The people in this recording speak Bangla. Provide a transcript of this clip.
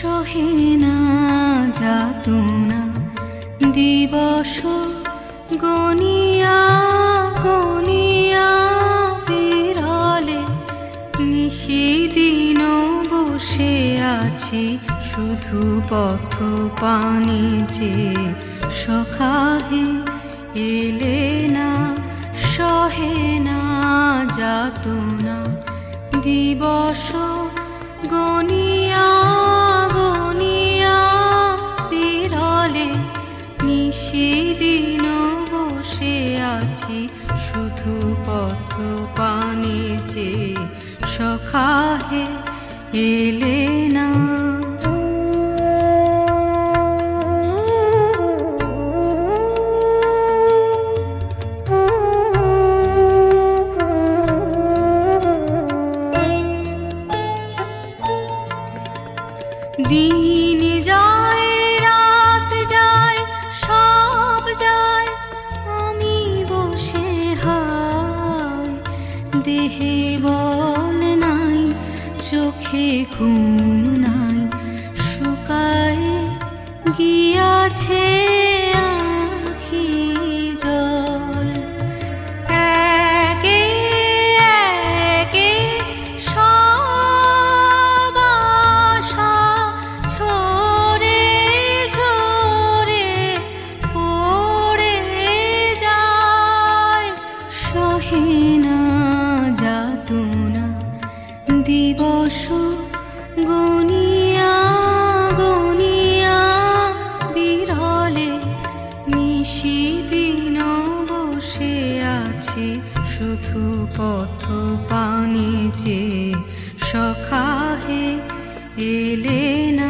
সহে না যাতনা দিবস গনিয়া গনিয়া বিরলে নিশিদিন বসে আছি শুধু পথ পানে যে সখাহে এলে না সহে না যাতনা দিবস গনিয়া গনিয়া বিরলে নিশিদিন বসে আছি শুধু পথ পানে যে সখাহে এলে না। দিন যায় রাত যায় সব যায় আমি বসে হায় দেহে বল নাই চোখে ঘুম নাই শুকায় গিয়াছে আখি জল একে একে সব আশা ঝরে ঝরে পড়ে যায় সহে না যাতনা দিবস গনিয়া গনিয়া বিরলে নিশিদিন বসে আছি শুধু পথ পানে যে সখাহে এলে না।